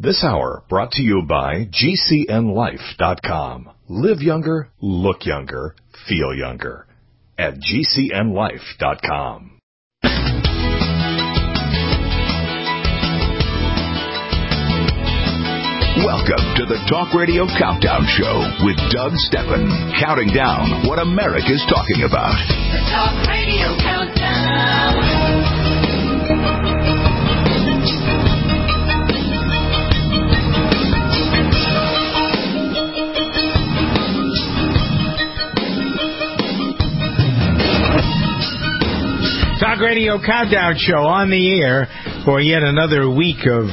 This hour brought to you by GCNLife.com. Live younger, look younger, feel younger. At GCNLife.com. Welcome to the Talk Radio Countdown Show with Doug Steppen, counting down what America's talking about. The Talk Radio Countdown. Talk Radio Countdown Show on the air for yet another week of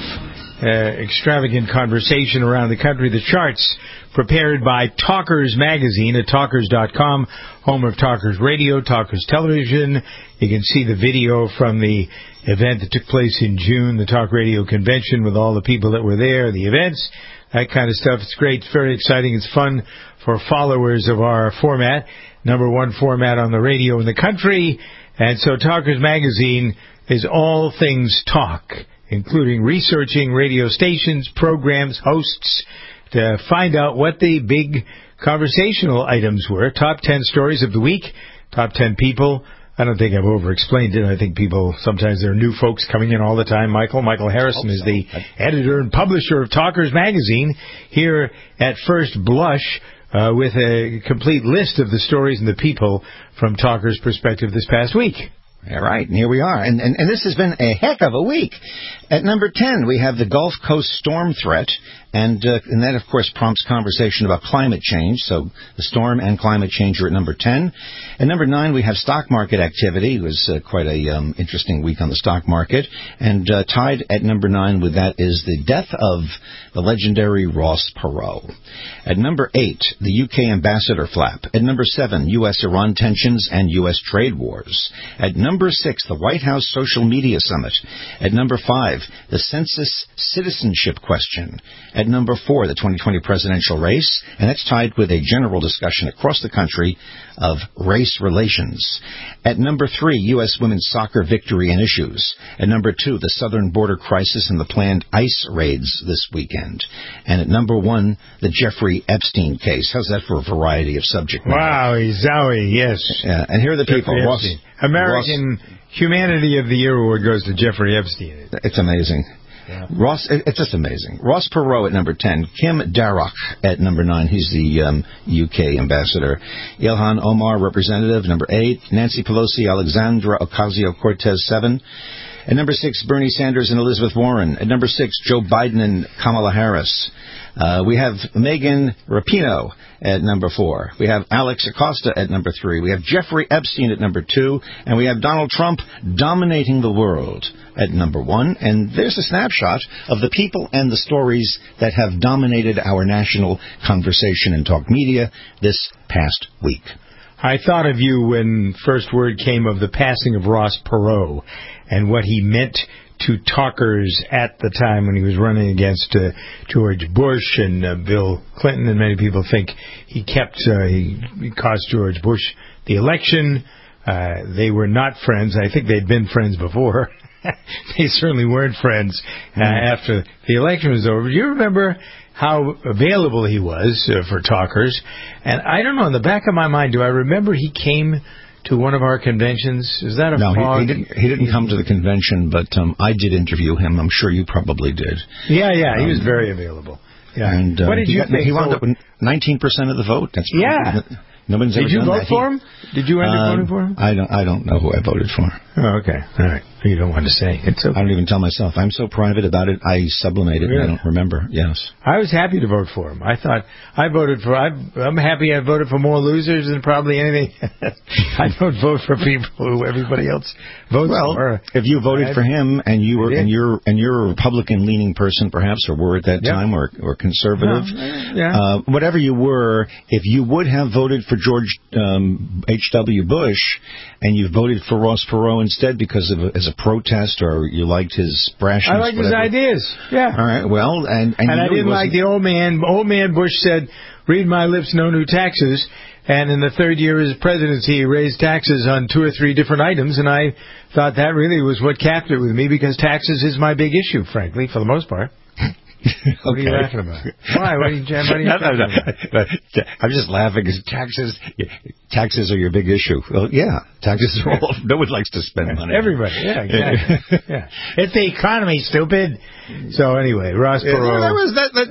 extravagant conversation around the country. The charts prepared by Talkers Magazine at Talkers.com, home of Talkers Radio, Talkers Television. You can see the video from the event that took place in June, the Talk Radio Convention, with all the people that were there, the events, that kind of stuff. It's great. It's very exciting. It's fun for followers of our format, number one format on the radio in the country. And so Talkers Magazine is all things talk, including researching radio stations, programs, hosts, to find out what the big conversational items were. Top 10 stories of the week, top 10 people. I don't think I've over-explained it. I think people, sometimes there are new folks coming in all the time. Michael Harrison is the editor and publisher of Talkers Magazine here at First Blush, with a complete list of the stories and the people from Talkers' perspective this past week. All right, and here we are. And this has been a heck of a week. At number 10, we have the Gulf Coast storm threat, and that, of course, prompts conversation about climate change. So the storm and climate change are at number 10. At number 9, we have stock market activity. It was quite a interesting week on the stock market. And tied at number 9 with that is the death of the legendary Ross Perot. At number 8, the UK ambassador flap. At number 7, U.S.-Iran tensions and U.S. trade wars. At number 6, the White House social media summit. At number 5, the census citizenship question. At number 4, the 2020 presidential race, and that's tied with a general discussion across the country of race relations. At number 3, U.S. women's soccer victory and issues. At number 2, the southern border crisis and the planned ICE raids this weekend. And at number 1, the Jeffrey Epstein case. How's that for a variety of subject matter? Wowie, zowie, yes. Yeah, and here are the people. American Humanity of the Year award goes to Jeffrey Epstein. It's amazing. Yeah. It's just amazing. Ross Perot at number 10. Kim Darroch at number 9. He's the UK ambassador. Ilhan Omar, representative, number 8. Nancy Pelosi, Alexandra Ocasio-Cortez, 7. At number 6, Bernie Sanders and Elizabeth Warren. At number 6, Joe Biden and Kamala Harris. We have Megan Rapinoe at number 4. We have Alex Acosta at number 3. We have Jeffrey Epstein at number 2. And we have Donald Trump dominating the world at number 1. And there's a snapshot of the people and the stories that have dominated our national conversation and talk media this past week. I thought of you when first word came of the passing of Ross Perot and what he meant to talkers at the time when he was running against George Bush and Bill Clinton, and many people think he cost George Bush the election. They were not friends. I think they'd been friends before. They certainly weren't friends after the election was over. Do you remember how available he was for talkers? And I don't know, in the back of my mind, do I remember he came to one of our conventions? Is that a fog? No, he didn't come to the convention, but I did interview him. I'm sure you probably did. Yeah, he was very available. Yeah. And what did you think? He wound up with 19% of the vote. That's nobody's ever did you done vote that. for him? Did you end up voting for him? I don't know who I voted for. Oh, okay. All right. You don't want to say. It's okay. I don't even tell myself. I'm so private about it, I sublimate it, and I don't remember. Yes. I was happy to vote for him. I thought I voted for... I'm happy I voted for more losers than probably anything. I don't vote for people who everybody else votes for. Well, if you voted for him and you were and you're a Republican-leaning person, perhaps, or were at that time, or conservative, whatever you were, if you would have voted for George H.W. Bush and you voted for Ross Perot instead because as a protest, or you liked his brashness. I liked his ideas. Yeah. All right. Well, and I didn't like the old man. Old man Bush said, "Read my lips, no new taxes." And in the third year of his presidency, he raised taxes on 2 or 3 different items, and I thought that really was what capped it with me, because taxes is my big issue, frankly, for the most part. What are you laughing about? Why? What are you talking about? I'm just laughing because taxes are your big issue. Well, yeah, taxes are all. No one likes to spend money. Everybody, yeah, exactly. Yeah. It's the economy, stupid. So anyway, Ross Perot. That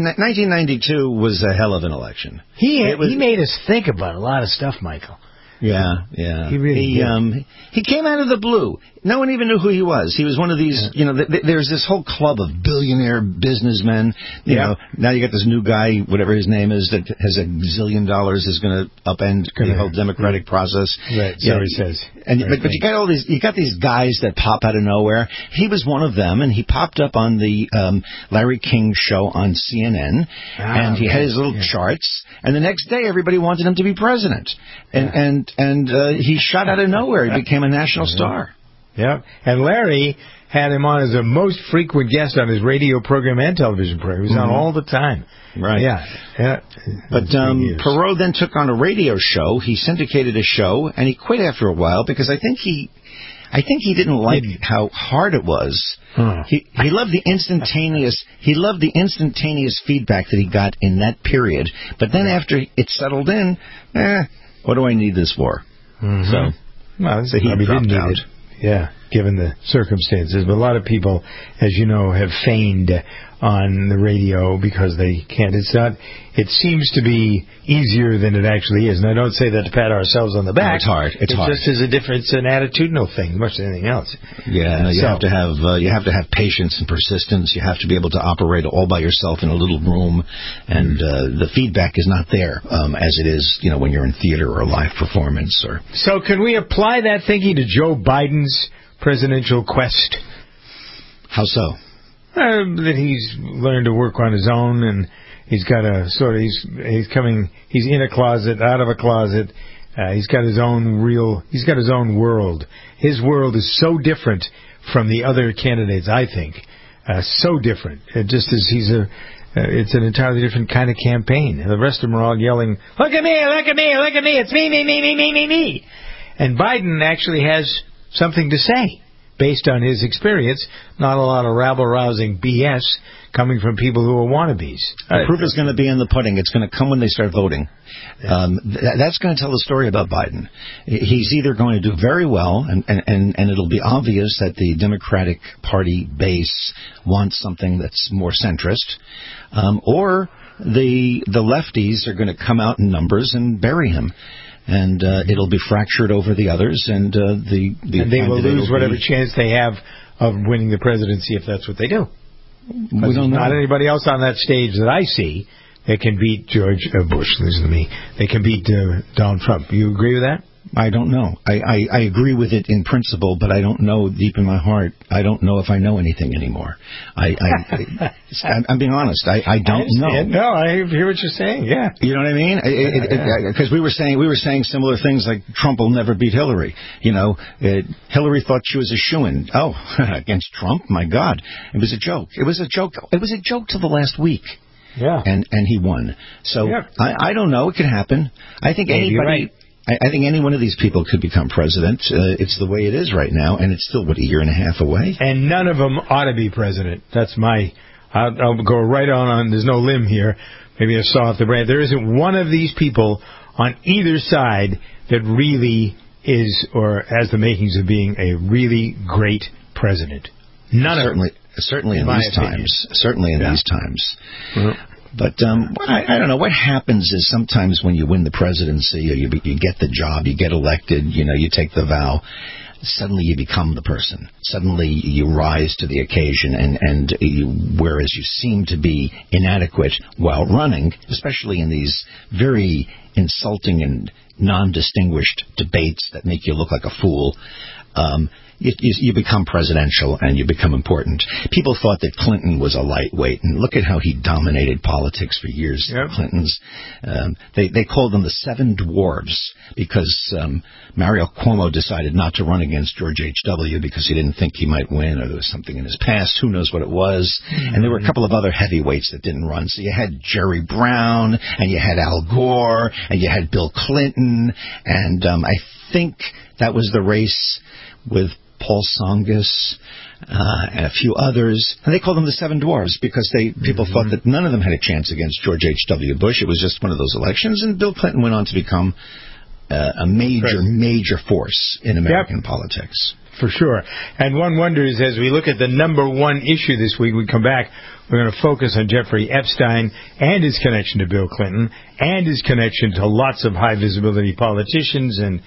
1992 was a hell of an election. He made us think about a lot of stuff, Michael. Yeah. He really he came out of the blue. No one even knew who he was. He was one of these, there's this whole club of billionaire businessmen. You know, now you got this new guy, whatever his name is, that has $1 zillion is going to upend the whole democratic process. Right, so he says. But you got these guys that pop out of nowhere. He was one of them, and he popped up on the Larry King show on CNN, and he had his little charts, and the next day everybody wanted him to be president. And he shot out of nowhere. He became a national star. Yeah, and Larry had him on as a most frequent guest on his radio program and television program. He was on all the time. Right. Yeah. But Perot then took on a radio show. He syndicated a show, and he quit after a while because I think he didn't like how hard it was. He loved the instantaneous. He loved the instantaneous feedback that he got in that period. But then after it settled in, what do I need this for? So he dropped out. Yeah, given the circumstances. But a lot of people, as you know, have feigned on the radio because they can't. It seems to be easier than it actually is. And I don't say that to pat ourselves on the back. No, it's hard. It's hard. Just as a difference, an attitudinal thing, much as anything else. Yeah, you have to have patience and persistence. You have to be able to operate all by yourself in a little room, and the feedback is not there as it is, when you're in theater or a live performance. So, can we apply that thinking to Joe Biden's presidential quest? How so? That he's learned to work on his own, and he's got he's in a closet, out of a closet. He's got his own world. His world is so different from the other candidates, I think. So different. Just as it's an entirely different kind of campaign. And the rest of them are all yelling, look at me, look at me, look at me, it's me, me, me, me, me, me, me. And Biden actually has something to say. Based on his experience, not a lot of rabble-rousing BS coming from people who are wannabes. The proof is going to be in the pudding. It's going to come when they start voting. That's going to tell the story about Biden. He's either going to do very well, and it'll be obvious that the Democratic Party base wants something that's more centrist, or the lefties are going to come out in numbers and bury him. And it'll be fractured over the others, and they will lose whatever chance they have of winning the presidency if that's what they do. We don't know. Not anybody else on that stage that I see that can beat George Bush. Listen to me. They can beat Donald Trump. You agree with that? I don't know. I agree with it in principle, but I don't know deep in my heart. I don't know if I know anything anymore. I'm being honest. I don't know. No, I hear what you're saying. Yeah. You know what I mean? Because we were saying similar things like Trump will never beat Hillary. Hillary thought she was a shoo-in. Oh, against Trump? My God. It was a joke. It was a joke. It was a joke till the last week. Yeah. And he won. So I don't know. It could happen. I think anybody. Right. I think any one of these people could become president. It's the way it is right now, and it's still, a year and a half away? And none of them ought to be president. That's I'll go right on. There's no limb here. Maybe I saw off the brain. There isn't one of these people on either side that really is or has the makings of being a really great president. None of them. Certainly in these times. Certainly in these times. Mm-hmm. But I don't know. What happens is sometimes when you win the presidency or you get the job, you get elected, you take the vow, suddenly you become the person. Suddenly you rise to the occasion, and whereas you seem to be inadequate while running, especially in these very insulting and non-distinguished debates that make you look like a fool, you become presidential and you become important. People thought that Clinton was a lightweight, and look at how he dominated politics for years. Yep. Clintons, they called them the Seven Dwarves because Mario Cuomo decided not to run against George H.W. because he didn't think he might win, or there was something in his past. Who knows what it was? Mm-hmm. And there were a couple of other heavyweights that didn't run. So you had Jerry Brown, and you had Al Gore, and you had Bill Clinton, and I think that was the race with Paul Tsongas. and a few others. And they called them the Seven Dwarfs because people thought that none of them had a chance against George H.W. Bush. It was just one of those elections, and Bill Clinton went on to become a major force in American politics. For sure. And one wonders, as we look at the number one issue this week, we come back, we're going to focus on Jeffrey Epstein and his connection to Bill Clinton and his connection to lots of high-visibility politicians and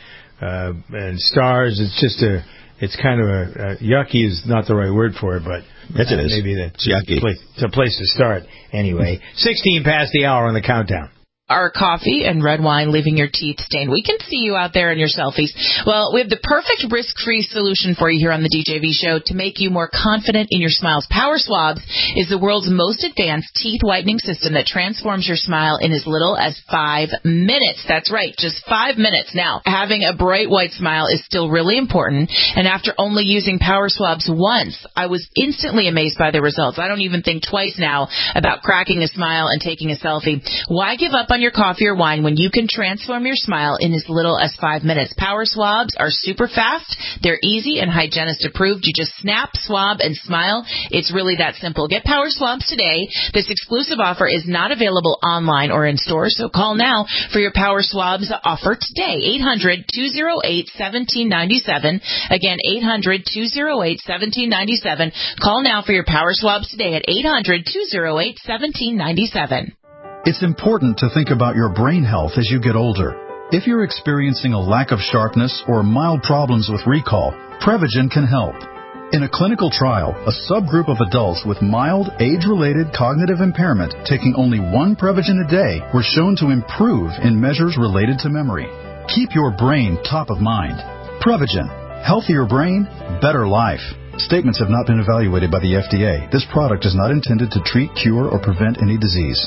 stars. It's just it's kind of yucky is not the right word for it, but yes, it is. Maybe that's yucky. It's a place to start. Anyway, 16 past the hour on the countdown. Are coffee and red wine leaving your teeth stained? We can see you out there in your selfies. Well, we have the perfect risk-free solution for you here on the DJV show to make you more confident in your smiles. Power Swabs is the world's most advanced teeth whitening system that transforms your smile in as little as 5 minutes. That's right, just 5 minutes. Now, having a bright white smile is still really important, and after only using Power Swabs once, I was instantly amazed by the results. I don't even think twice now about cracking a smile and taking a selfie. Why give up on your coffee or wine when you can transform your smile in as little as 5 minutes? Power Swabs are super fast. They're easy and hygienist approved. You just snap, swab, and smile. It's really that simple. Get Power Swabs today. This exclusive offer is not available online or in stores, so call now for your Power Swabs offer today. 800-208-1797. Again, 800-208-1797. Call now for your Power Swabs today at 800-208-1797. It's important to think about your brain health as you get older. If you're experiencing a lack of sharpness or mild problems with recall, Prevagen can help. In a clinical trial, a subgroup of adults with mild age-related cognitive impairment taking only one Prevagen a day were shown to improve in measures related to memory. Keep your brain top of mind. Prevagen. Healthier brain, better life. Statements have not been evaluated by the FDA. This product is not intended to treat, cure, or prevent any disease.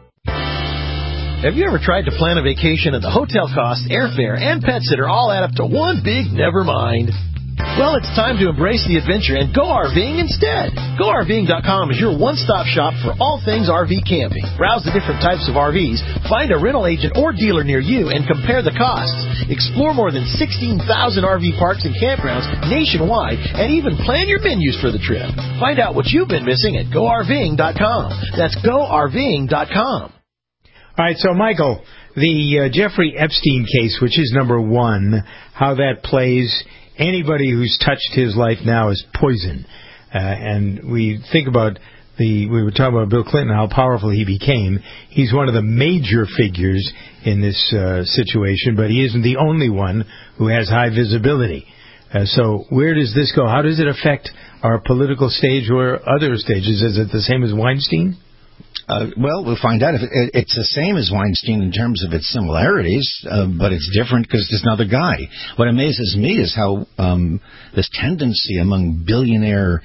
Have you ever tried to plan a vacation and the hotel costs, airfare, and pet sitter all add up to one big never mind? Well, it's time to embrace the adventure and go RVing instead. GoRVing.com is your one-stop shop for all things RV camping. Browse the different types of RVs, find a rental agent or dealer near you, and compare the costs. Explore more than 16,000 RV parks and campgrounds nationwide, and even plan your menus for the trip. Find out what you've been missing at GoRVing.com. That's GoRVing.com. All right, so, Michael, the Jeffrey Epstein case, which is number one, how that plays, anybody who's touched his life now is poison. And we think about we were talking about Bill Clinton, how powerful he became. He's one of the major figures in this situation, but he isn't the only one who has high visibility. So where does this go? How does it affect our political stage or other stages? Is it the same as Weinstein? Well, we'll find out. If it's the same as Weinstein in terms of its similarities, but it's different because there's another guy. What amazes me is how this tendency among billionaire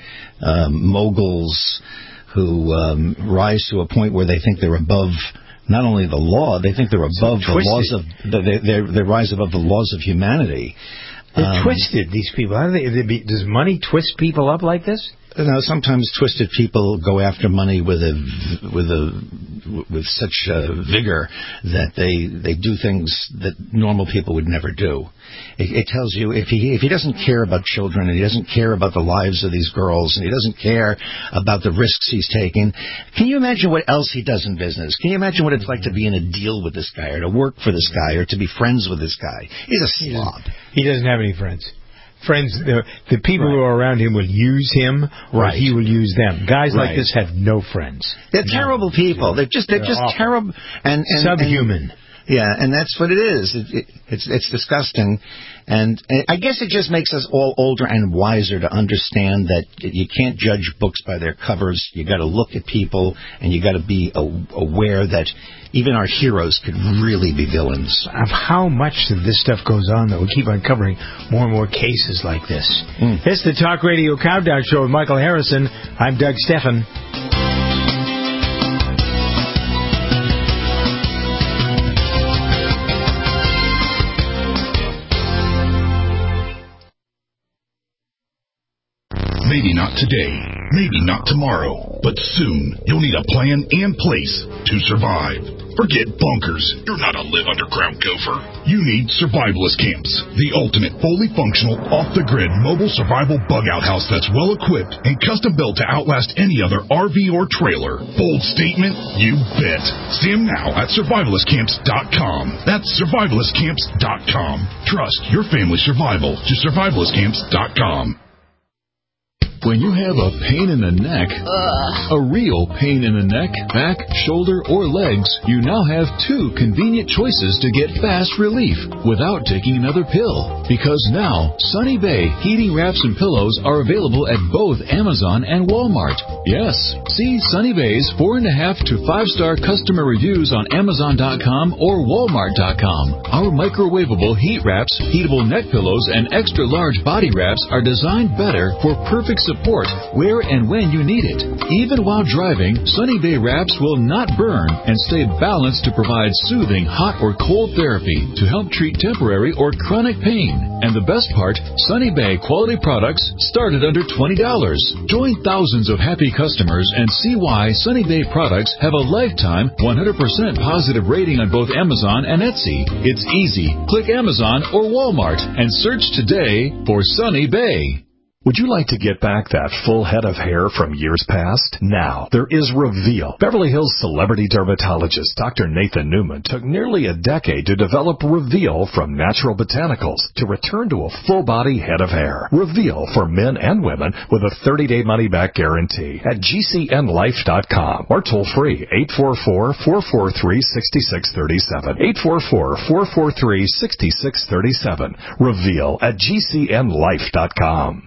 moguls who rise to a point where they think they're above not only the law, they think they're above the laws of they rise above the laws of humanity. They're twisted, these people. How do does money twist people up like this? Now, sometimes twisted people go after money with such vigor that they do things that normal people would never do. It tells you if he doesn't care about children and he doesn't care about the lives of these girls and he doesn't care about the risks he's taking, can you imagine what else he does in business? Can you imagine what it's like to be in a deal with this guy or to work for this guy or to be friends with this guy? He's a slob. He doesn't have any friends. Friends, the people who are around him will use him, or he will use them. Guys like this have no friends. They're terrible people. They're just terrible and subhuman. And that's what it is. It's disgusting, and I guess it just makes us all older and wiser to understand that you can't judge books by their covers. You got to look at people, and you got to be aware that even our heroes could really be villains. Of how much of this stuff goes on, though, we keep uncovering more and more cases like this. It's the Talk Radio Countdown Show with Michael Harrison. I'm Doug Stephan. Maybe not today, Maybe not tomorrow, but soon you'll need a plan in place to survive. Forget bunkers. You're not a live underground gopher. You need survivalist camps, the ultimate fully functional, off-the-grid mobile survival bug-out house that's well-equipped and custom-built to outlast any other RV or trailer. Bold statement? You bet. See them now at survivalistcamps.com. That's survivalistcamps.com. Trust your family's survival to survivalistcamps.com. When you have a pain in the neck, a real pain in the neck, back, shoulder, or legs, you now have two convenient choices to get fast relief without taking another pill. Because now, Sunny Bay heating wraps and pillows are available at both Amazon and Walmart. Yes, see Sunny Bay's 4.5 to 5-star customer reviews on Amazon.com or Walmart.com. Our microwavable heat wraps, heatable neck pillows, and extra large body wraps are designed better for perfect support where and when you need it. Even while driving, Sunny Bay wraps will not burn and stay balanced to provide soothing hot or cold therapy to help treat temporary or chronic pain. And the best part, Sunny Bay quality products start at under $20. Join thousands of happy customers and see why Sunny Bay products have a lifetime 100% positive rating on both Amazon and Etsy. It's easy. Click Amazon or Walmart and search today for Sunny Bay. Would you like to get back that full head of hair from years past? Now, there is Reveal. Beverly Hills celebrity dermatologist Dr. Nathan Newman took nearly a decade to develop Reveal from natural botanicals to return to a full-body head of hair. Reveal for men and women with a 30-day money-back guarantee at GCNlife.com or toll-free 844-443-6637. 844-443-6637. Reveal at GCNlife.com.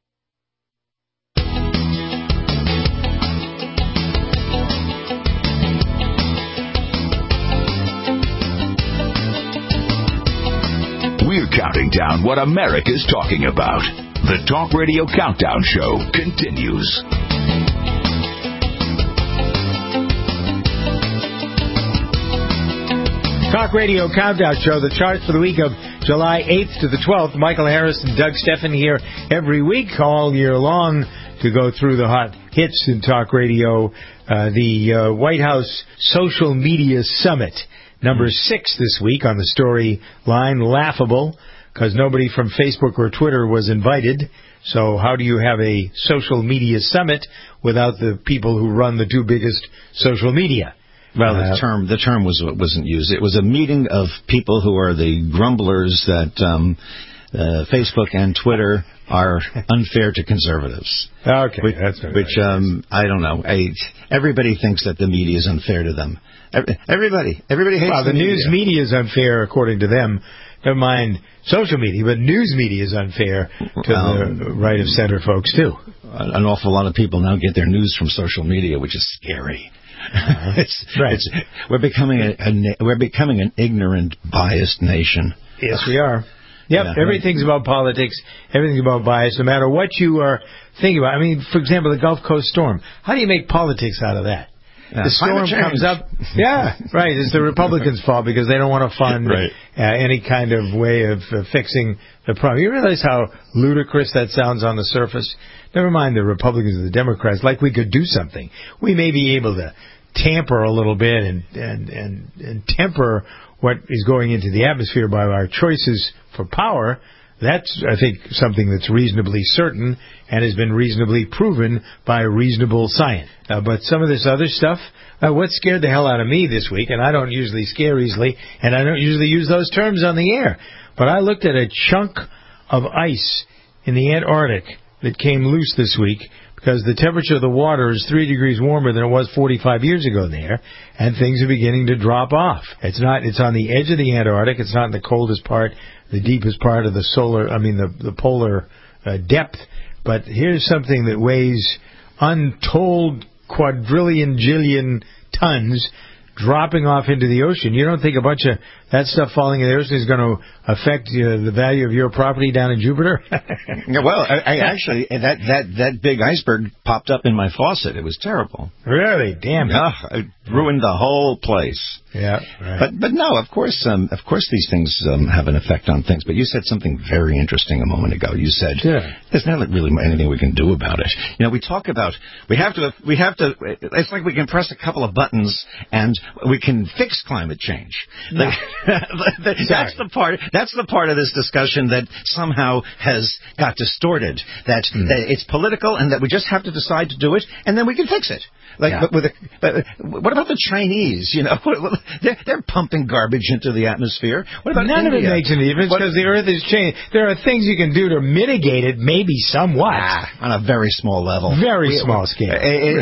We're counting down what America's talking about. The Talk Radio Countdown Show continues. Talk Radio Countdown Show, the charts for the week of July 8th to the 12th. Michael Harris and Doug Steffen here every week, all year long, to go through the hot hits in Talk Radio. The White House Social Media Summit. Number 6 this week on the story line, laughable, because nobody from Facebook or Twitter was invited. So how do you have a social media summit without the people who run the two biggest social media? Well, the term wasn't used. It was a meeting of people who are the grumblers that Facebook and Twitter are unfair to conservatives. Okay, that's right. Which I don't know. Everybody thinks that the media is unfair to them. Everybody hates the news media is unfair according to them. Never mind social media, but news media is unfair to the right of center folks too. An awful lot of people now get their news from social media, which is scary. We're becoming an ignorant, biased nation. Yes, we are. Yep, yeah, everything's about politics. Everything's about bias, no matter what you are thinking about. I mean, for example, the Gulf Coast storm. How do you make politics out of that? Yeah, the storm comes up. Yeah, right. It's the Republicans' fault because they don't want to fund any kind of way of fixing the problem. You realize how ludicrous that sounds on the surface? Never mind the Republicans and the Democrats. Like we could do something. We may be able to tamper a little bit and temper what is going into the atmosphere by our choices for power. That's, I think, something that's reasonably certain and has been reasonably proven by reasonable science. But some of this other stuff, what scared the hell out of me this week, and I don't usually scare easily, and I don't usually use those terms on the air, but I looked at a chunk of ice in the Antarctic that came loose this week because the temperature of the water is 3 degrees warmer than it was 45 years ago there, and things are beginning to drop off. It's on the edge of the Antarctic. It's not in the coldest part, the deepest part of the polar depth. But here's something that weighs untold quadrillion jillion tons dropping off into the ocean. You don't think a bunch of that stuff falling in the ocean is going to affect the value of your property down in Jupiter? Yeah, well, I actually, that big iceberg popped up in my faucet. It was terrible. Really? Damn it. It ruined the whole place. Yeah, right. But no, of course these things have an effect on things. But you said something very interesting a moment ago. You said there's not really anything we can do about it. You know, we talk about we have to. It's like we can press a couple of buttons and we can fix climate change. No. That's the part of this discussion that somehow has got distorted. That it's political and that we just have to decide to do it and then we can fix it. But what about the Chinese? You know, they're pumping garbage into the atmosphere. What about None India? of it makes any difference because the Earth is changing. There are things you can do to mitigate it, maybe somewhat. On a very small level. Very small scale.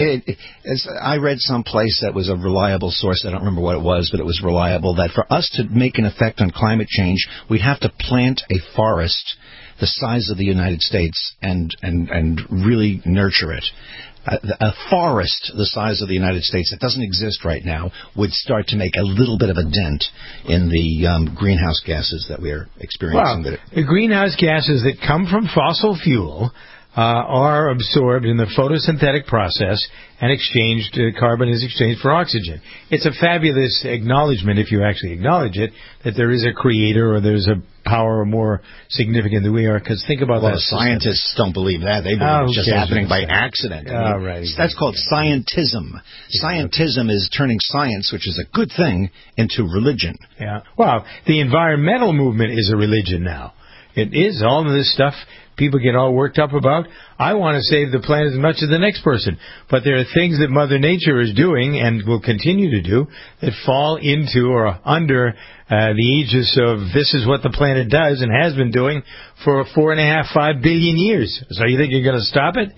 I read someplace that was a reliable source. I don't remember what it was, but it was reliable, that for us to make an effect on climate change, we'd have to plant a forest the size of the United States and really nurture it. A forest the size of the United States that doesn't exist right now would start to make a little bit of a dent in the greenhouse gases that we are experiencing. Well, the greenhouse gases that come from fossil fuel are absorbed in the photosynthetic process and exchanged. Carbon is exchanged for oxygen. It's a fabulous acknowledgement, if you actually acknowledge it, that there is a creator or there's a power more significant than we are. Because think about that. Scientists don't believe that. They believe it's just happening by accident. Right. That's called scientism. Scientism is turning science, which is a good thing, into religion. Yeah. Well, the environmental movement is a religion now. It is. All of this stuff people get all worked up about. I want to save the planet as much as the next person. But there are things that Mother Nature is doing and will continue to do that fall into or under the aegis of this is what the planet does and has been doing for 4.5 billion years. So you think you're going to stop it?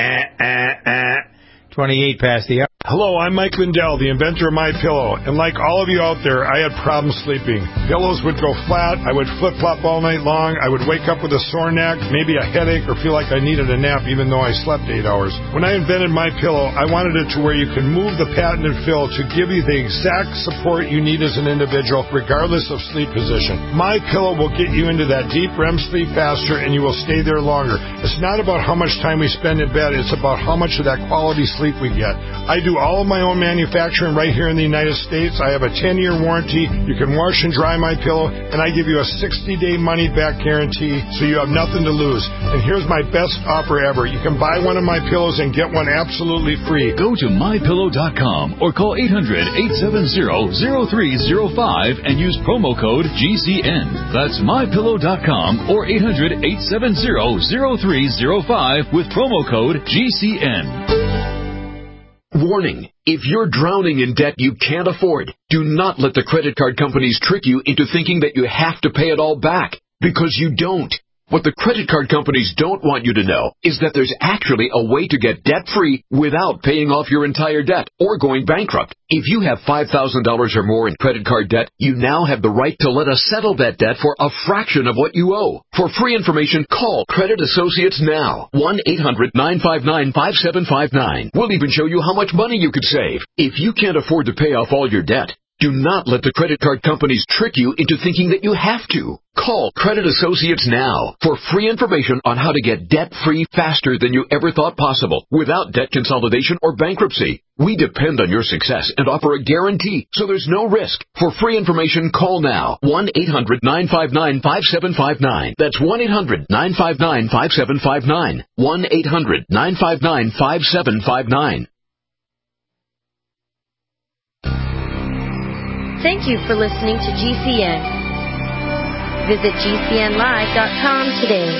28 past the hour. Hello, I'm Mike Lindell, the inventor of MyPillow, and like all of you out there, I had problems sleeping. Pillows would go flat, I would flip-flop all night long, I would wake up with a sore neck, maybe a headache, or feel like I needed a nap even though I slept 8 hours. When I invented MyPillow, I wanted it to where you can move the patented fill to give you the exact support you need as an individual, regardless of sleep position. MyPillow will get you into that deep REM sleep faster, and you will stay there longer. It's not about how much time we spend in bed, it's about how much of that quality sleep we get. I do all of my own manufacturing right here in the United States. I have a 10-year warranty. You can wash and dry my pillow, and I give you a 60-day money-back guarantee, so you have nothing to lose. And here's my best offer ever. You can buy one of my pillows and get one absolutely free. Go to MyPillow.com or call 800-870-0305 and use promo code GCN. That's MyPillow.com or 800-870-0305 with promo code GCN. Warning, if you're drowning in debt you can't afford, do not let the credit card companies trick you into thinking that you have to pay it all back, because you don't. What the credit card companies don't want you to know is that there's actually a way to get debt-free without paying off your entire debt or going bankrupt. If you have $5,000 or more in credit card debt, you now have the right to let us settle that debt for a fraction of what you owe. For free information, call Credit Associates now. 1-800-959-5759. We'll even show you how much money you could save. If you can't afford to pay off all your debt, do not let the credit card companies trick you into thinking that you have to. Call Credit Associates now for free information on how to get debt-free faster than you ever thought possible without debt consolidation or bankruptcy. We depend on your success and offer a guarantee, so there's no risk. For free information, call now. 1-800-959-5759. That's 1-800-959-5759. 1-800-959-5759. Thank you for listening to GCN. Visit GCNlive.com today.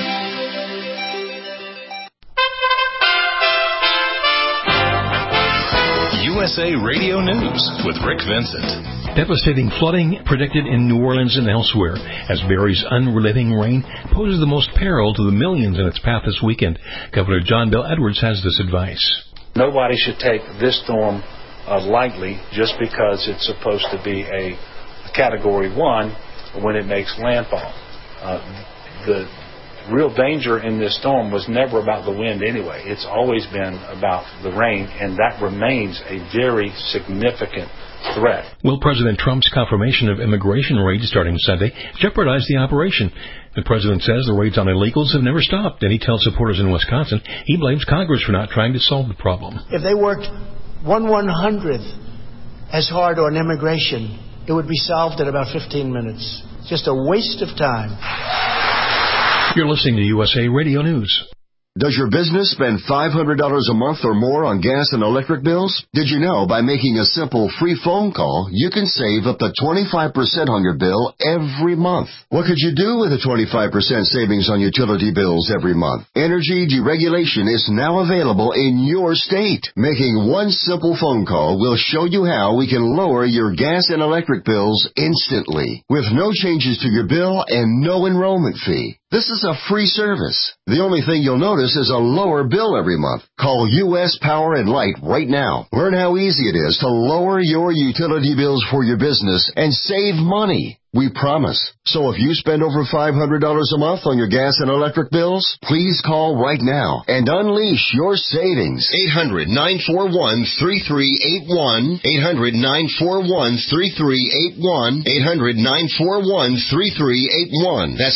USA Radio News with Rick Vincent. Devastating flooding predicted in New Orleans and elsewhere as Barry's unrelenting rain poses the most peril to the millions in its path this weekend. Governor John Bel Edwards has this advice. Nobody should take this storm lightly just because it's supposed to be a Category 1 when it makes landfall. The real danger in this storm was never about the wind anyway. It's always been about the rain, and that remains a very significant threat. Will President Trump's confirmation of immigration raids starting Sunday jeopardize the operation? The president says the raids on illegals have never stopped, and he tells supporters in Wisconsin he blames Congress for not trying to solve the problem. If they worked 1/100th as hard on immigration, it would be solved in about 15 minutes. Just a waste of time. You're listening to USA Radio News. Does your business spend $500 a month or more on gas and electric bills? Did you know by making a simple free phone call, you can save up to 25% on your bill every month? What could you do with a 25% savings on utility bills every month? Energy deregulation is now available in your state. Making one simple phone call will show you how we can lower your gas and electric bills instantly, with no changes to your bill and no enrollment fee. This is a free service. The only thing you'll notice is a lower bill every month. Call U.S. Power and Light right now. Learn how easy it is to lower your utility bills for your business and save money. We promise. So if you spend over $500 a month on your gas and electric bills, please call right now and unleash your savings. 800-941-3381. 800-941-3381. 800-941-3381. That's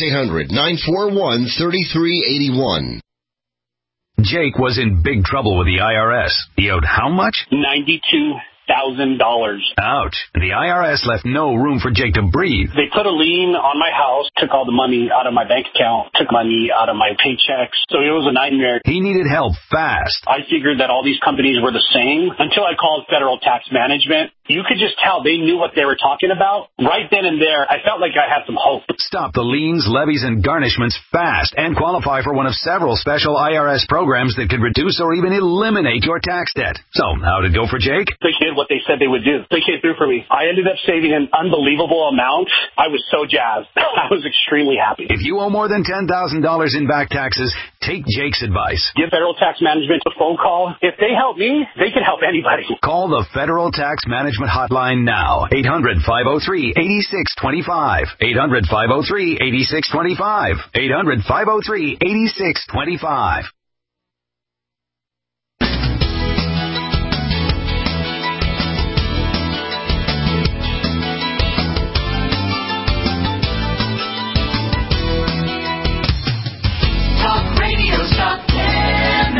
800-941-3381. Jake was in big trouble with the IRS. He owed how much? $92,000. Ouch. The IRS left no room for Jake to breathe. They put a lien on my house, took all the money out of my bank account, took money out of my paychecks. So it was a nightmare. He needed help fast. I figured that all these companies were the same until I called Federal Tax Management. You could just tell they knew what they were talking about. Right then and there, I felt like I had some hope. Stop the liens, levies, and garnishments fast and qualify for one of several special IRS programs that could reduce or even eliminate your tax debt. So, how did it go for Jake? They did what they said they would do. They came through for me. I ended up saving an unbelievable amount. I was so jazzed. I was extremely happy. If you owe more than $10,000 in back taxes, take Jake's advice. Give Federal Tax Management a phone call. If they help me, they can help anybody. Call the Federal Tax Management Hotline now. 800-503-8625. 800-503-8625. 800-503-8625. Talk Radio Top 10.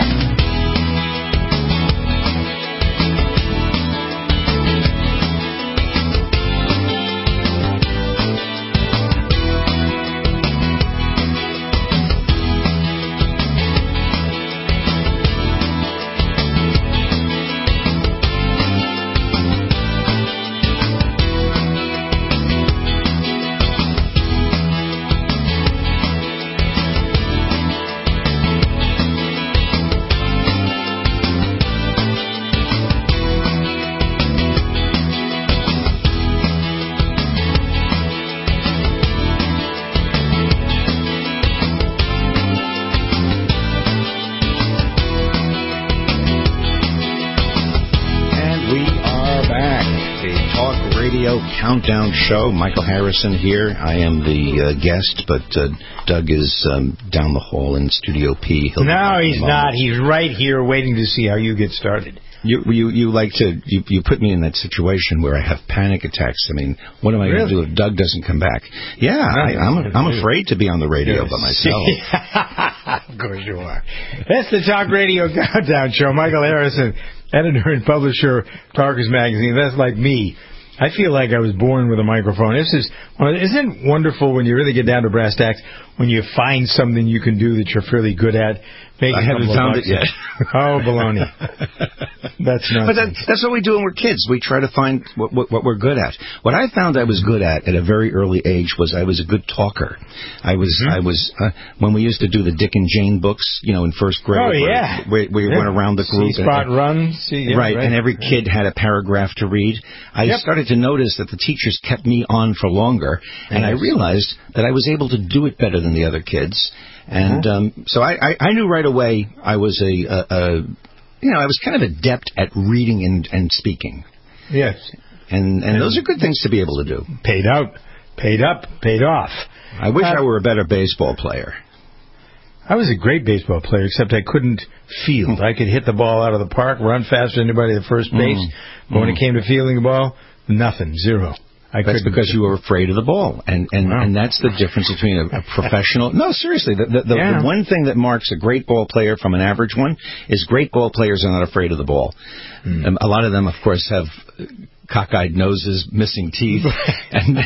Countdown show. Michael Harrison here. I am the guest, but Doug is down the hall in Studio P. No, he's not. He's right here waiting to see how you get started. You like to you put me in that situation where I have panic attacks. I mean, what am I going to do if Doug doesn't come back? Yeah, I'm afraid to be on the radio by myself. Of course you are. That's the Talk Radio Countdown show. Michael Harrison, editor and publisher of Talkers Magazine. That's like me. I feel like I was born with a microphone. Isn't it wonderful when you really get down to brass tacks, when you find something you can do that you're fairly good at? I haven't found it yet. Oh, baloney. That's not. But that's what we do when we're kids. We try to find what we're good at. What I found I was good at a very early age was I was a good talker. I was when we used to do the Dick and Jane books, in first grade. Oh, yeah. We went around the group. C-spot run. Right, and every kid had a paragraph to read. I started to notice that the teachers kept me on for longer, and I realized that I was able to do it better than the other kids. And so I knew right away I was I was kind of adept at reading and speaking. Yes. And those are good things to be able to do. Paid off. I wish I were a better baseball player. I was a great baseball player, except I couldn't field. I could hit the ball out of the park, run faster than anybody at first base. But when it came to fielding the ball, nothing, zero. That's because you were afraid of the ball, and that's the difference between a professional. No, seriously, the one thing that marks a great ball player from an average one is great ball players are not afraid of the ball. A lot of them, of course, have cockeyed noses, missing teeth, and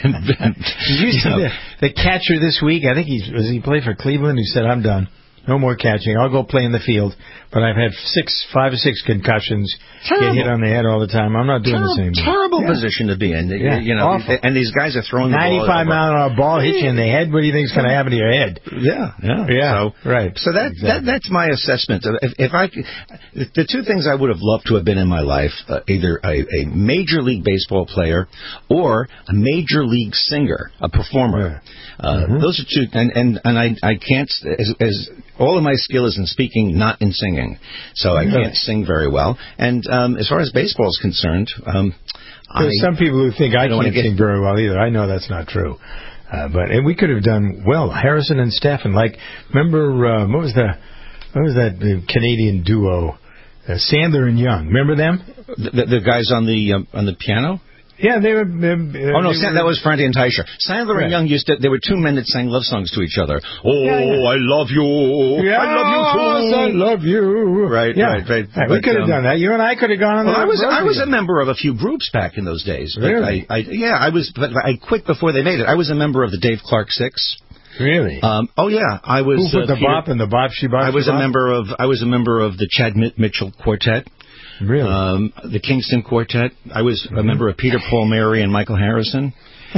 the catcher this week, I think he played for Cleveland, who said, "I'm done. No more catching. I'll go play in the field, but I've had 5 or 6 concussions, get hit on the head all the time. I'm not doing this anymore." Terrible position to be in. Awful. And these guys are throwing the ball. 95-mile-an-hour ball hit you in the head. What do you think is going to happen to your head? Yeah. Right. So that's my assessment. If the two things I would have loved to have been in my life, either a major league baseball player or a major league singer, a performer. Those are two, and I can't, as all of my skill is in speaking, not in singing. So I can't sing very well. And as far as baseball is concerned, there's some people who think I can't sing very well either. I know that's not true. And we could have done well. Harrison and Stephan, remember what was that Canadian duo, Sandler and Young? Remember them? The guys on the piano. Yeah, they were. That was Franti and Teicher. Sandler and Young there were two men that sang love songs to each other. I love you. Yes, I love you. Right. We could have done that. You and I could have gone on that. I was a member of a few groups back in those days. Really? I was. But I quit before they made it. I was a member of the Dave Clark Six. Really? I was. Who put the bop and the bop she bop? I was a member of the Chad Mitchell Quartet. Really? The Kingston Quartet. I was a member of Peter, Paul, Mary, and Michael Harrison.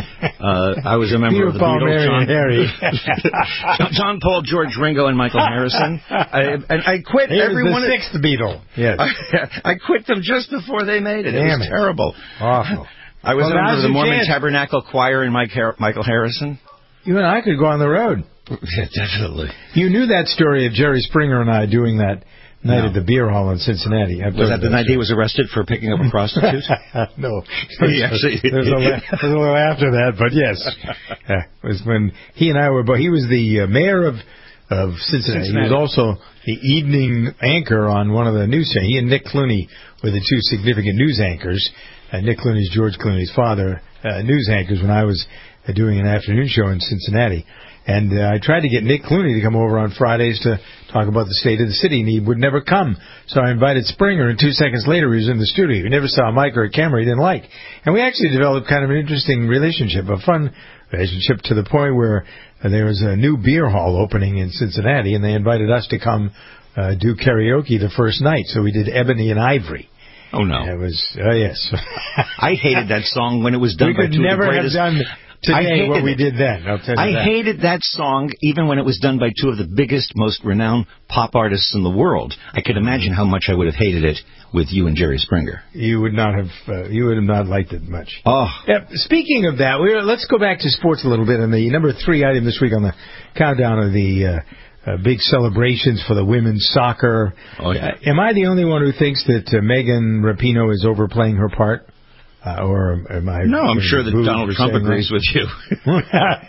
I was a member of the Paul, Beatles. Mary, John, Paul, George, Ringo, and Michael Harrison. I quit every one. The sixth Beatle. Yes. I quit them just before they made it. It was terrible. Awful. I was a member of the Mormon Tabernacle Choir and Michael Harrison. You and I could go on the road. Yeah, definitely. You knew that story of Jerry Springer and I doing that night at the beer hall in Cincinnati. Was that the night he was arrested for picking up a prostitute? No. There's a little after that, but yes. It was when he and I were, he was the mayor of Cincinnati. He was also the evening anchor on one of the news channels. He and Nick Clooney were the two significant news anchors. Nick Clooney's George Clooney's father, news anchors when I was doing an afternoon show in Cincinnati. And I tried to get Nick Clooney to come over on Fridays to talk about the state of the city, and he would never come. So I invited Springer, and 2 seconds later he was in the studio. He never saw a mic or a camera he didn't like. And we actually developed kind of an interesting relationship, a fun relationship, to the point where there was a new beer hall opening in Cincinnati, and they invited us to come do karaoke the first night. So we did Ebony and Ivory. Oh, no. It was, yes. I hated that song when it was done by two of the greatest. We could never have done today what we did then. I'll tell you that. I hated that song even when it was done by two of the biggest, most renowned pop artists in the world. I could imagine how much I would have hated it with you and Jerry Springer. You would not have. You would have not liked it much. Oh. Yeah, speaking of that, let's go back to sports a little bit. And the number 3 item this week on the countdown of the big celebrations for the women's soccer. Oh, yeah. Am I the only one who thinks that Megan Rapinoe is overplaying her part? Or am I? No, I'm sure that Donald Trump agrees with you. Well,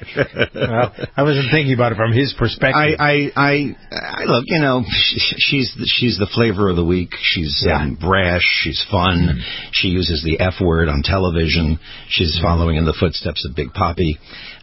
I wasn't thinking about it from his perspective. I look, she's the flavor of the week. She's brash. She's fun. She uses the F word on television. She's following in the footsteps of Big Papi.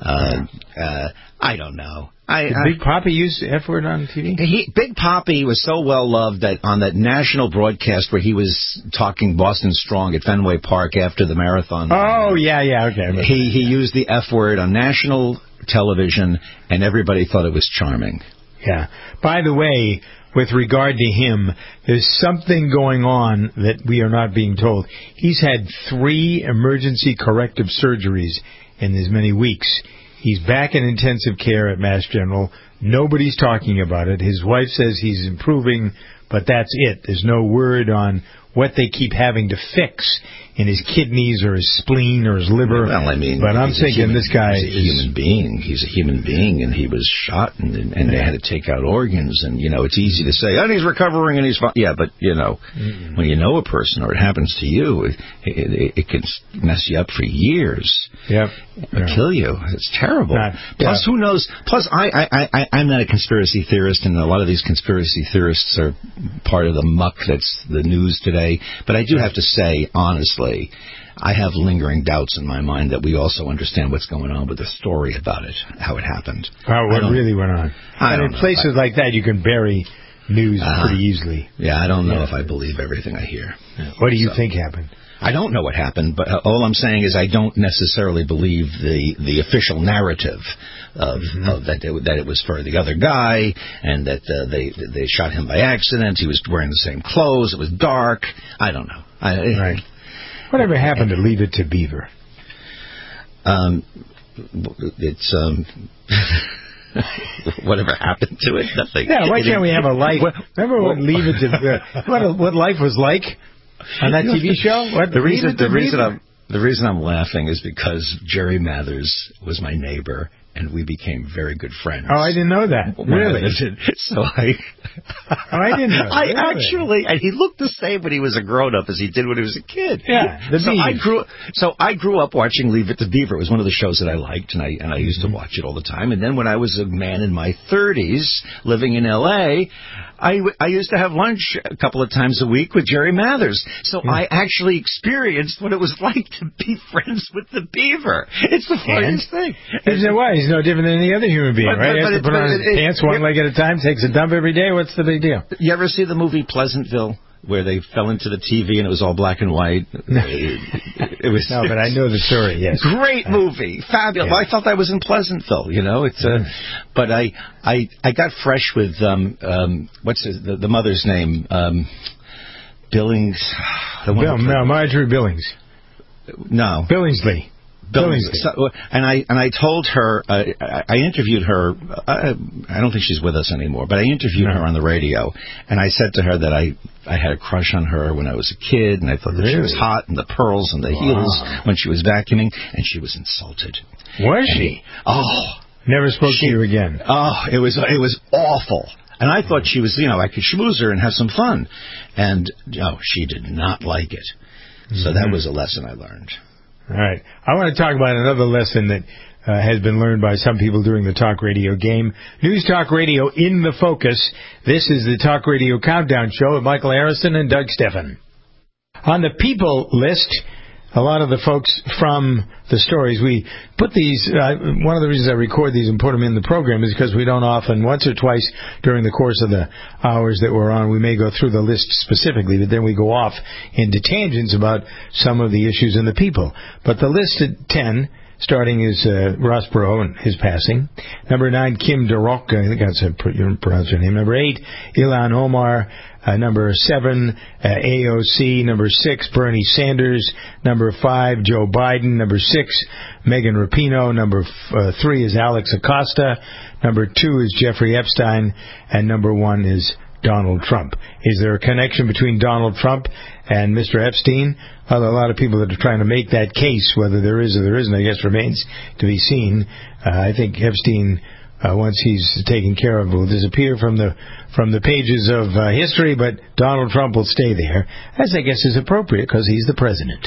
I don't know. Did Big Papi use the F word on TV? Big Papi was so well loved that on that national broadcast where he was talking Boston Strong at Fenway Park after the marathon. Oh, okay. He used the F word on national television, and everybody thought it was charming. Yeah. By the way, with regard to him, there's something going on that we are not being told. He's had 3 emergency corrective surgeries in as many weeks. He's back in intensive care at Mass General. Nobody's talking about it. His wife says he's improving, but that's it. There's no word on what they keep having to fix in his kidneys or his spleen or his liver. Well, I mean, but I'm thinking this guy is a human being. He's a human being, and he was shot, and they had to take out organs. And it's easy to say, and he's recovering, and he's fine. Yeah, but when you know a person or it happens to you, it can mess you up for years. Yep. Kill you. It's terrible. Plus, who knows? Plus, I'm not a conspiracy theorist, and a lot of these conspiracy theorists are part of the muck that's the news today. But I do have to say, honestly, I have lingering doubts in my mind that we also understand what's going on with the story about it, how it happened. What really went on. And in places like that, you can bury news pretty easily. Yeah, I don't know if I believe everything I hear. What do you think happened? I don't know what happened, but all I'm saying is I don't necessarily believe the official narrative of that it was for the other guy, and that they shot him by accident. He was wearing the same clothes. It was dark. I don't know. Right. Whatever happened to Leave It to Beaver? It's whatever happened to it? Nothing. Yeah. Why can't we have a life? Remember what Leave It to what life was like on that TV show? The reason I'm laughing is because Jerry Mathers was my neighbor, and we became very good friends. Oh, I didn't know that. Really? So I didn't know that. And he looked the same when he was a grown-up as he did when he was a kid. Yeah, I grew up watching Leave It to Beaver. It was one of the shows that I liked, and I used to watch it all the time. And then when I was a man in my 30s, living in L.A., I used to have lunch a couple of times a week with Jerry Mathers. So I actually experienced what it was like to be friends with the Beaver. It's the funniest thing. He's no different than any other human being, right? He has to put on his pants one leg at a time, takes a dump every day. What's the big deal? You ever see the movie Pleasantville, where they fell into the TV and it was all black and white? It was no, but I know the story. Yes, great movie, fabulous. Yeah. I felt I was in Pleasantville. It's but I got fresh with what's the mother's name? Billings. Marjorie Billings. No, Billingsley. So, and I told her, I interviewed her, I don't think she's with us anymore, but I interviewed her on the radio, and I said to her that I had a crush on her when I was a kid, and I thought that she was hot, and the pearls and the heels when she was vacuuming, and she was insulted. Was she? Oh. Never spoke to you again. Oh, it was awful. And I thought she was, I could schmooze her and have some fun. And, she did not like it. So that was a lesson I learned. All right. I want to talk about another lesson that has been learned by some people during the talk radio game. News Talk Radio in the focus. This is the Talk Radio Countdown Show with Michael Harrison and Doug Steffen. On the people list, a lot of the folks from the stories, we put these, one of the reasons I record these and put them in the program is because we don't often, once or twice during the course of the hours that we're on, we may go through the list specifically, but then we go off into tangents about some of the issues and the people. But the list at 10, starting is Ross Perot and his passing. Number 9, Kim DeRock, I think that's how you pronounce her name. Number 8, Ilhan Omar. Number 7, AOC. Number 6, Bernie Sanders. Number 5, Joe Biden. Number 6, Megan Rapinoe. Number 3 is Alex Acosta. Number 2 is Jeffrey Epstein. And number 1 is Donald Trump. Is there a connection between Donald Trump and Mr. Epstein? Well, there are a lot of people that are trying to make that case. Whether there is or there isn't, I guess, remains to be seen. I think Epstein, once he's taken care of, will disappear from the pages of history, but Donald Trump will stay there, as I guess is appropriate because he's the president.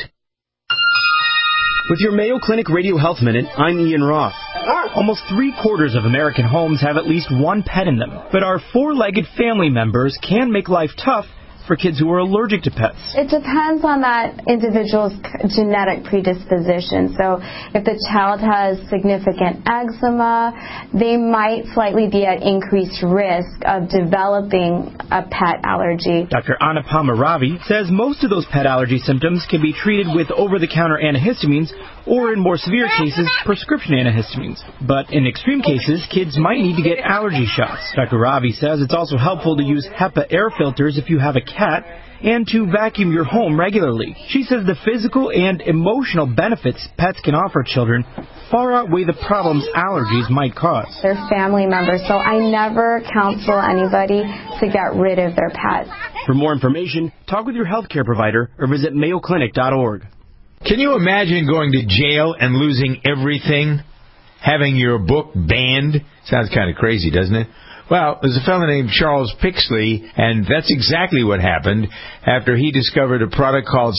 With your Mayo Clinic Radio Health Minute, I'm Ian Roth. Almost 3/4 of American homes have at least one pet in them, but our four-legged family members can make life tough for kids who are allergic to pets. It depends on that individual's genetic predisposition. So if the child has significant eczema, they might slightly be at increased risk of developing a pet allergy. Dr. Anupama Ravi says most of those pet allergy symptoms can be treated with over-the-counter antihistamines or, in more severe cases, prescription antihistamines. But in extreme cases, kids might need to get allergy shots. Dr. Ravi says it's also helpful to use HEPA air filters if you have a cat and to vacuum your home regularly. She says the physical and emotional benefits pets can offer children far outweigh the problems allergies might cause. They're family members, so I never counsel anybody to get rid of their pet. For more information, talk with your healthcare provider or visit mayoclinic.org. Can you imagine going to jail and losing everything? Having your book banned? Sounds kind of crazy, doesn't it? Well, there's a fellow named Charles Pixley, and that's exactly what happened after he discovered a product called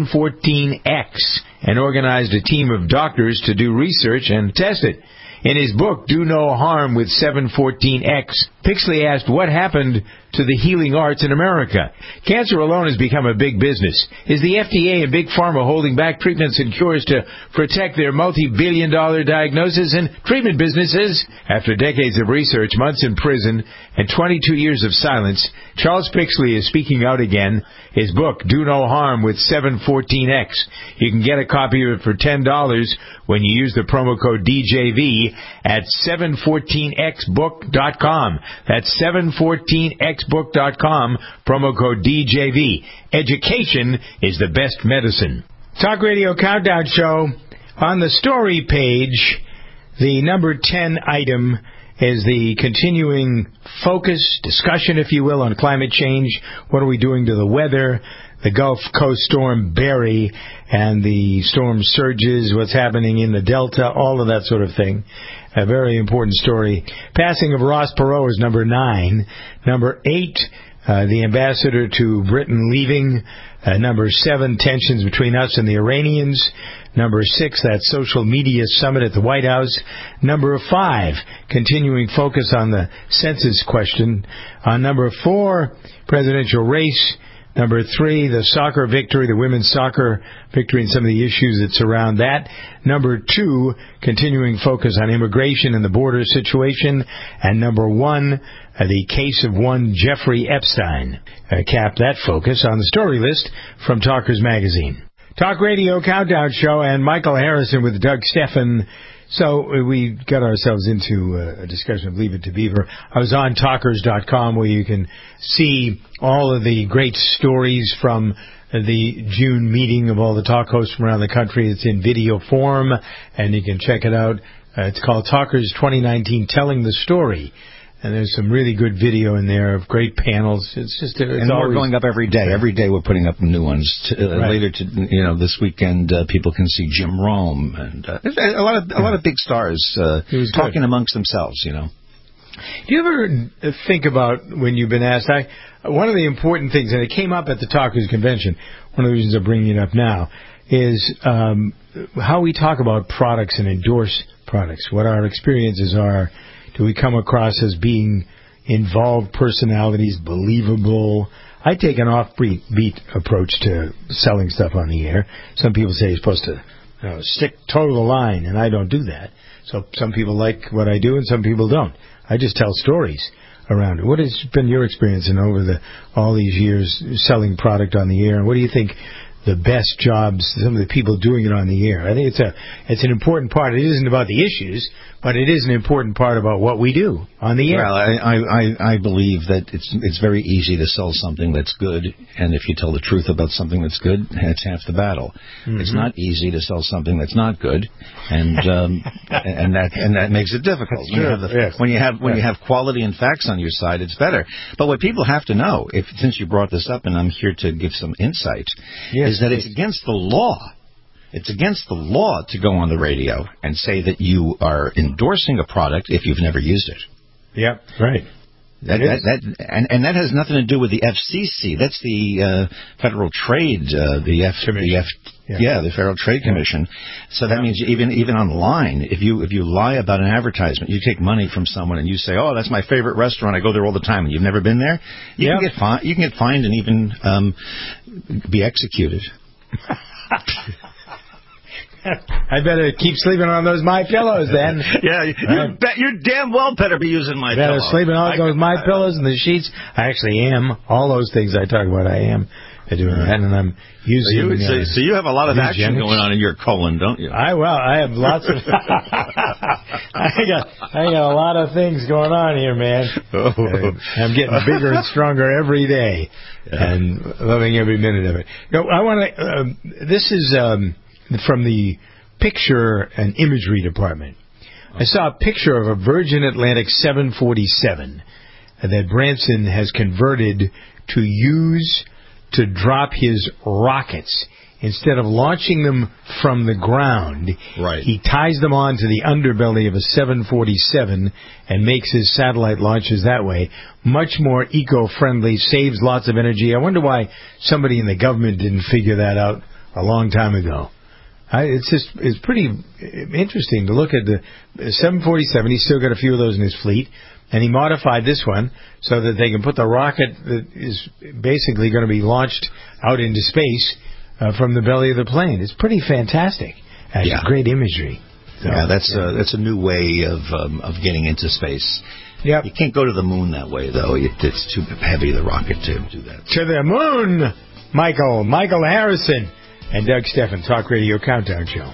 714X and organized a team of doctors to do research and test it. In his book, Do No Harm with 714X, Pixley asked what happened to the healing arts in America. Cancer alone has become a big business. Is the FDA and Big Pharma holding back treatments and cures to protect their multi-billion-dollar diagnosis and treatment businesses? After decades of research, months in prison, and 22 years of silence, Charles Pixley is speaking out again. His book, Do No Harm with 714X. You can get a copy of it for $10 when you use the promo code DJV at 714xbook.com. That's 714xbook.com, promo code DJV. Education is the best medicine. Talk Radio Countdown Show. On the story page, the number 10 item is the continuing focus, discussion, if you will, on climate change. What are we doing to the weather? The Gulf Coast storm Barry and the storm surges, what's happening in the Delta, all of that sort of thing. A very important story. Passing of Ross Perot is number 9. Number 8, the ambassador to Britain leaving. Number 7, tensions between us and the Iranians. Number 6, that social media summit at the White House. Number 5, continuing focus on the census question. On number 4, presidential race. Number 3, the soccer victory, the women's soccer victory, and some of the issues that surround that. Number 2, continuing focus on immigration and the border situation. And number 1, the case of one Jeffrey Epstein. Cap that focus on the story list from Talkers Magazine. Talk Radio Countdown Show and Michael Harrison with Doug Steffen. So we got ourselves into a discussion of Leave It to Beaver. I was on Talkers.com where you can see all of the great stories from the June meeting of all the talk hosts from around the country. It's in video form, and you can check it out. It's called Talkers 2019 Telling the Story. And there's some really good video in there of great panels. It's just and more going up every day. Every day we're putting up new ones. Right. Later, this weekend, people can see Jim Rome and a lot of big stars talking amongst themselves. Do you ever think about when you've been asked? One of the important things, and it came up at the Talkers Convention. One of the reasons I'm bringing it up now is how we talk about products and endorse products. What our experiences are. Do we come across as being involved personalities, believable? I take an off-beat approach to selling stuff on the air. Some people say you're supposed to stick toe to the line, and I don't do that. So some people like what I do, and some people don't. I just tell stories around it. What has been your experience in over all these years selling product on the air, and what do you think the best jobs, some of the people doing it on the air? I think it's an important part. It isn't about the issues, but it is an important part about what we do on the air. Well, I believe that it's very easy to sell something that's good, and if you tell the truth about something that's good, it's half the battle. Mm-hmm. It's not easy to sell something that's not good, and that makes it difficult. When you have quality and facts on your side, it's better. But what people have to know, since you brought this up, and I'm here to give some insight, is that it's against the law. It's against the law to go on the radio and say that you are endorsing a product if you've never used it. Yeah, right. That has nothing to do with the FCC. That's the Federal Trade, the Federal Trade Commission. So that means even online, if you lie about an advertisement, you take money from someone and you say, "Oh, that's my favorite restaurant. I go there all the time," and you've never been there, you can get fined and even be executed. I better keep sleeping on those My Pillows then. Yeah, you damn well better be using My Pillow. Better sleeping on those My Pillows and the sheets. I actually am. All those things I talk about, I am doing that, and I'm using. So you have a lot of action going on in your colon, don't you? I have lots of. I got a lot of things going on here, man. I'm getting bigger and stronger every day, and loving every minute of it. I want to. This is. From the picture and imagery department. I saw a picture of a Virgin Atlantic 747 that Branson has converted to use to drop his rockets. Instead of launching them from the ground, he ties them onto the underbelly of a 747 and makes his satellite launches that way. Much more eco-friendly, saves lots of energy. I wonder why somebody in the government didn't figure that out a long time ago. It's pretty interesting to look at the 747. He's still got a few of those in his fleet, and he modified this one so that they can put the rocket that is basically going to be launched out into space from the belly of the plane. It's pretty fantastic. Great imagery. So, that's a new way of getting into space. Yep. You can't go to the moon that way, though. It's too heavy, the rocket, to do that. To the moon, Michael Harrison, and Doug Steffen, Talk Radio Countdown Show.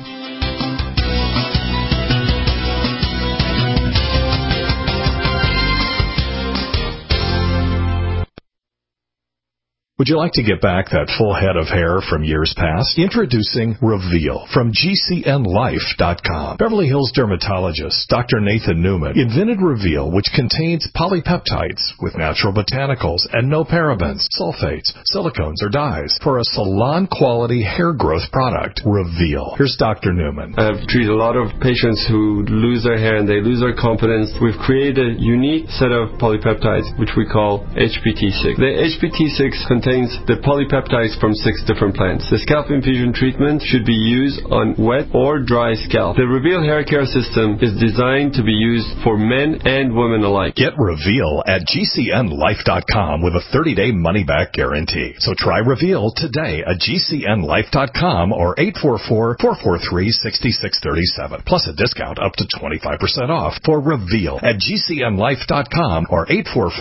Would you like to get back that full head of hair from years past? Introducing Reveal from GCNLife.com. Beverly Hills dermatologist Dr. Nathan Newman invented Reveal, which contains polypeptides with natural botanicals and no parabens, sulfates, silicones, or dyes for a salon-quality hair growth product. Reveal. Here's Dr. Newman. I've treated a lot of patients who lose their hair and they lose their confidence. We've created a unique set of polypeptides, which we call HPT6. The HPT6 contains the polypeptides from 6 different plants. The scalp infusion treatment should be used on wet or dry scalp. The Reveal hair care system is designed to be used for men and women alike. Get Reveal at GCNLife.com with a 30-day money-back guarantee. So try Reveal today at GCNLife.com or 844-443-6637. Plus a discount up to 25% off for Reveal at GCNLife.com or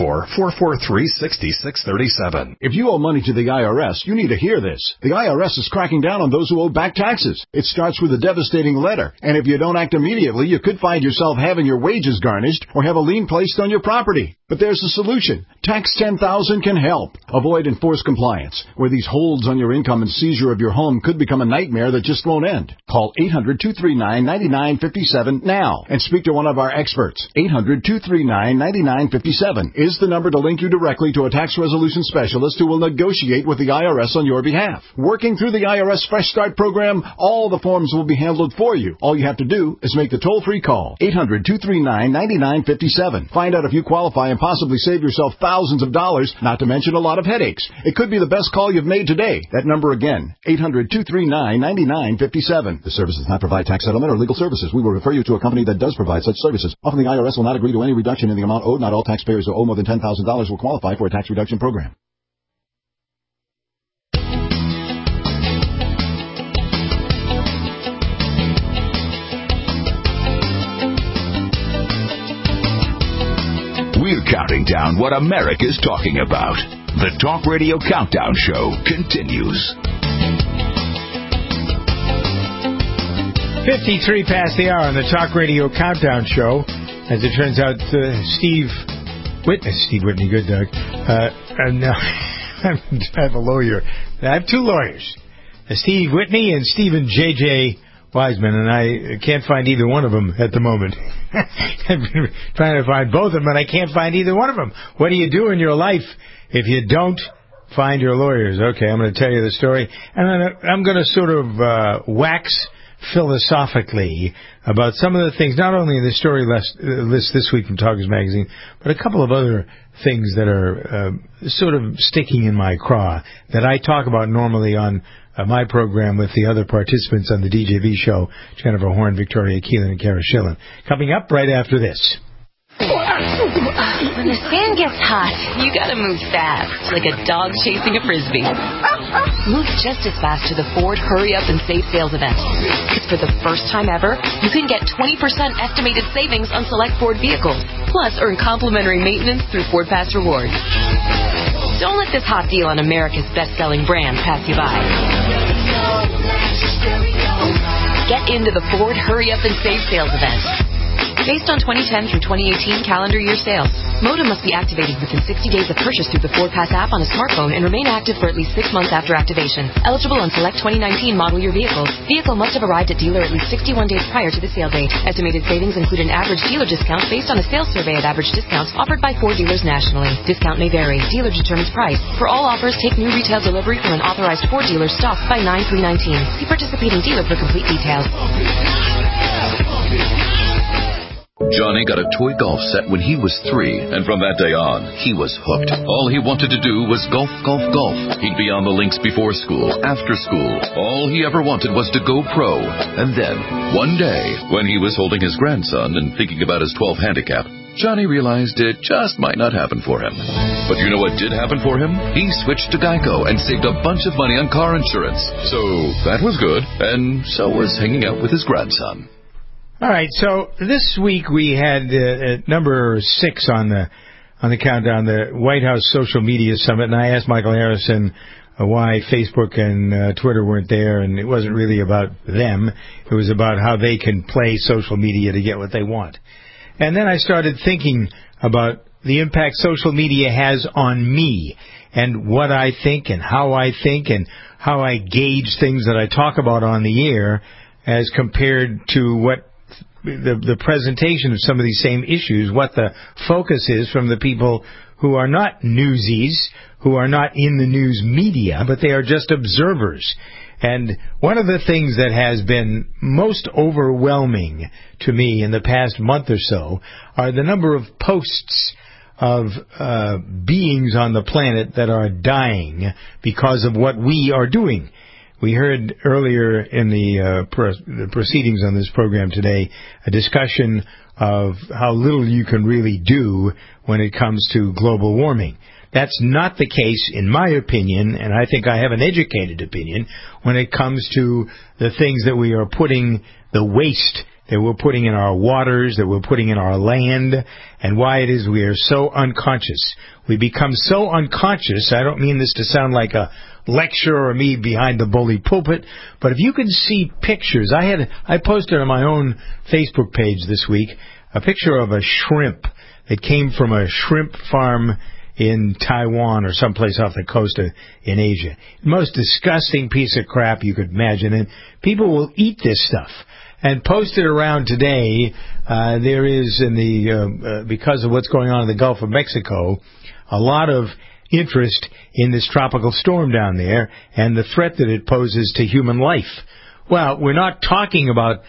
844-443-6637. If you owe money to the IRS, you need to hear this. The IRS is cracking down on those who owe back taxes. It starts with a devastating letter, and if you don't act immediately, you could find yourself having your wages garnished or have a lien placed on your property. But there's a solution. Tax 10,000 can help. Avoid enforced compliance, where these holds on your income and seizure of your home could become a nightmare that just won't end. Call 800-239-9957 now and speak to one of our experts. 800-239-9957 is the number to link you directly to a tax resolution specialist who will negotiate with the IRS on your behalf. Working through the IRS Fresh Start program, all the forms will be handled for you. All you have to do is make the toll-free call. 800-239-9957. Find out if you qualify and possibly save yourself thousands of dollars, not to mention a lot of headaches. It could be the best call you've made today. That number again, 800-239-9957. The service does not provide tax settlement or legal services. We will refer you to a company that does provide such services. Often the IRS will not agree to any reduction in the amount owed. Not all taxpayers who owe more than $10,000 will qualify for a tax reduction program. We're counting down what America's talking about. The Talk Radio Countdown Show continues. 53 past the hour on the Talk Radio Countdown Show. As it turns out, Steve Whitney, good Doug. No, I have a lawyer. I have two lawyers, Steve Whitney and Stephen J.J. Wiseman, and I can't find either one of them at the moment. I've been trying to find both of them, and I can't find either one of them. What do you do in your life if you don't find your lawyers? Okay, I'm going to tell you the story, and I'm going to sort of wax philosophically about some of the things, not only in the story list this week from Talkers Magazine, but a couple of other things that are sort of sticking in my craw that I talk about normally on my program with the other participants on the DJV show, Jennifer Horn, Victoria Keelan, and Kara Schillen. Coming up right after this. When the sand gets hot, you gotta move fast, like a dog chasing a Frisbee. Move just as fast to the Ford Hurry Up and Save sales event. Because for the first time ever, you can get 20% estimated savings on select Ford vehicles. Plus, earn complimentary maintenance through Ford Pass Rewards. Don't let this hot deal on America's best-selling brand pass you by. Get into the Ford Hurry Up and Save sales event. based on 2010 through 2018 calendar year sales. Modem must be activated within 60 days of purchase through the FordPass app on a smartphone and remain active for at least 6 months after activation. Eligible on select 2019 model year vehicles. Vehicle must have arrived at dealer at least 61 days prior to the sale date. Estimated savings include an average dealer discount based on a sales survey at average discounts offered by Ford dealers nationally. Discount may vary. Dealer determines price. For all offers, take new retail delivery from an authorized Ford dealer stocked by 9/3/19. See participating dealer for complete details. Johnny got a toy golf set when he was 3, and from that day on, he was hooked. All he wanted to do was golf, golf, golf. He'd be on the links before school, after school. All he ever wanted was to go pro. And then, one day, when he was holding his grandson and thinking about his 12 handicap, Johnny realized it just might not happen for him. But you know what did happen for him? He switched to Geico and saved a bunch of money on car insurance. So that was good, and so was hanging out with his grandson. All right, so this week we had number 6 on the countdown, the White House Social Media Summit, and I asked Michael Harrison why Facebook and Twitter weren't there, and it wasn't really about them. It was about how they can play social media to get what they want. And then I started thinking about the impact social media has on me and what I think and how I gauge things that I talk about on the air as compared to what the presentation of some of these same issues, what the focus is from the people who are not newsies, who are not in the news media, but they are just observers. And one of the things that has been most overwhelming to me in the past month or so are the number of posts of beings on the planet that are dying because of what we are doing. We heard earlier in the proceedings on this program today a discussion of how little you can really do when it comes to global warming. That's not the case, in my opinion, and I think I have an educated opinion, when it comes to the things that we are putting, the waste that we're putting in our waters, that we're putting in our land, and why it is we are so unconscious. We become so unconscious, I don't mean this to sound like a lecture or me behind the bully pulpit, but if you can see pictures, I posted on my own Facebook page this week a picture of a shrimp that came from a shrimp farm in Taiwan or someplace off the coast in Asia. The most disgusting piece of crap you could imagine, and people will eat this stuff. And posted around today, there is because of what's going on in the Gulf of Mexico, a lot of interest in this tropical storm down there and the threat that it poses to human life. Well, we're not talking about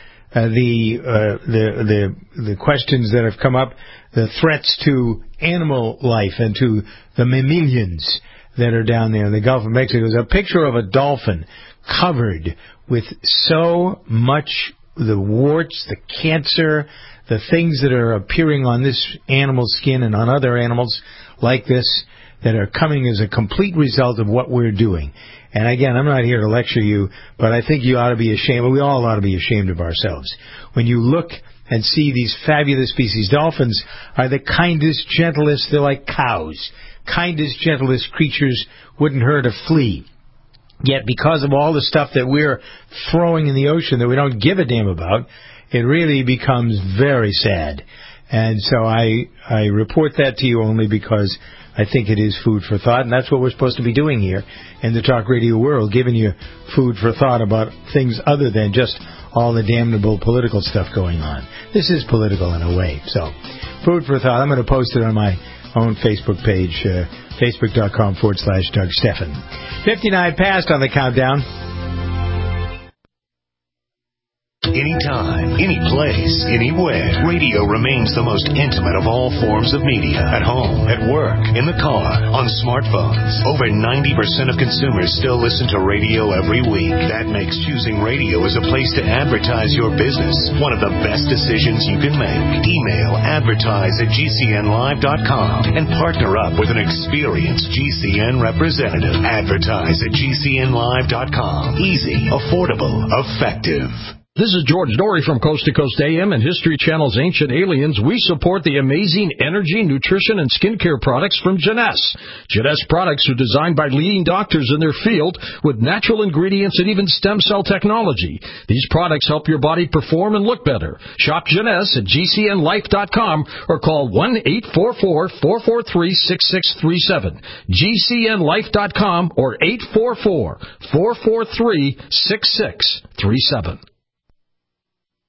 the questions that have come up, the threats to animal life and to the mammalians that are down there in the Gulf of Mexico. There's a picture of a dolphin covered with so much the warts, the cancer, the things that are appearing on this animal's skin and on other animals like this that are coming as a complete result of what we're doing. And again, I'm not here to lecture you, but I think you ought to be ashamed, we all ought to be ashamed of ourselves. When you look and see these fabulous species, dolphins are the kindest, gentlest, they're like cows. Kindest, gentlest creatures, wouldn't hurt a flea. Yet because of all the stuff that we're throwing in the ocean that we don't give a damn about, it really becomes very sad. And so I report that to you only because I think it is food for thought, and that's what we're supposed to be doing here in the talk radio world, giving you food for thought about things other than just all the damnable political stuff going on. This is political in a way. So, food for thought. I'm going to post it on my own Facebook page, facebook.com/Doug Stephan. 59 past on the countdown. Anytime, any place, anywhere. Radio remains the most intimate of all forms of media. At home, at work, in the car, on smartphones. Over 90% of consumers still listen to radio every week. That makes choosing radio as a place to advertise your business one of the best decisions you can make. Email advertise@gcnlive.com and partner up with an experienced GCN representative. Advertise@gcnlive.com. Easy, affordable, effective. This is George Dory from Coast to Coast AM and History Channel's Ancient Aliens. We support the amazing energy, nutrition, and skincare products from Jeunesse. Jeunesse products are designed by leading doctors in their field with natural ingredients and even stem cell technology. These products help your body perform and look better. Shop Jeunesse at GCNlife.com or call 1-844-443-6637. GCNlife.com or 844-443-6637.